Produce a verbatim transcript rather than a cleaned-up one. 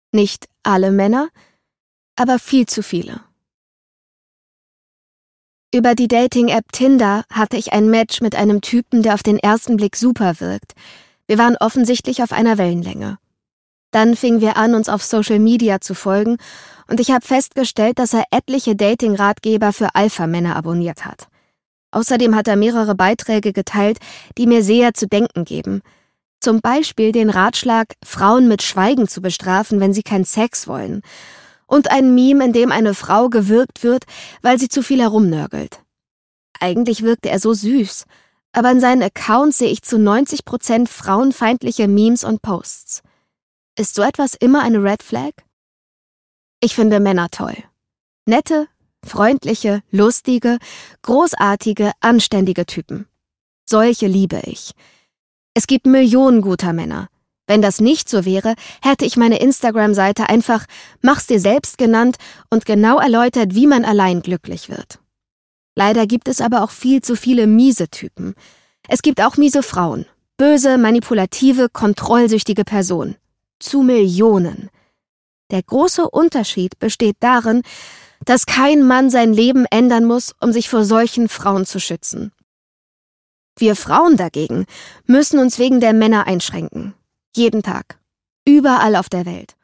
Nicht alle Männer, aber viel zu viele. Über die Dating-App Tinder hatte ich ein Match mit einem Typen, der auf den ersten Blick super wirkt. Wir waren offensichtlich auf einer Wellenlänge. Dann fingen wir an, uns auf Social Media zu folgen, und ich habe festgestellt, dass er etliche Dating-Ratgeber für Alpha-Männer abonniert hat. Außerdem hat er mehrere Beiträge geteilt, die mir sehr zu denken geben. Zum Beispiel den Ratschlag, Frauen mit Schweigen zu bestrafen, wenn sie keinen Sex wollen. Und ein Meme, in dem eine Frau gewürgt wird, weil sie zu viel herumnörgelt. Eigentlich wirkte er so süß, aber in seinen Accounts sehe ich zu neunzig Prozent frauenfeindliche Memes und Posts. Ist so etwas immer eine Red Flag? Ich finde Männer toll. Nette, freundliche, lustige, großartige, anständige Typen. Solche liebe ich. Es gibt Millionen guter Männer. Wenn das nicht so wäre, hätte ich meine Instagram-Seite einfach »Mach's dir selbst« genannt und genau erläutert, wie man allein glücklich wird. Leider gibt es aber auch viel zu viele miese Typen. Es gibt auch miese Frauen. Böse, manipulative, kontrollsüchtige Personen. Zu Millionen. Der große Unterschied besteht darin, dass kein Mann sein Leben ändern muss, um sich vor solchen Frauen zu schützen. Wir Frauen dagegen müssen uns wegen der Männer einschränken. Jeden Tag. Überall auf der Welt.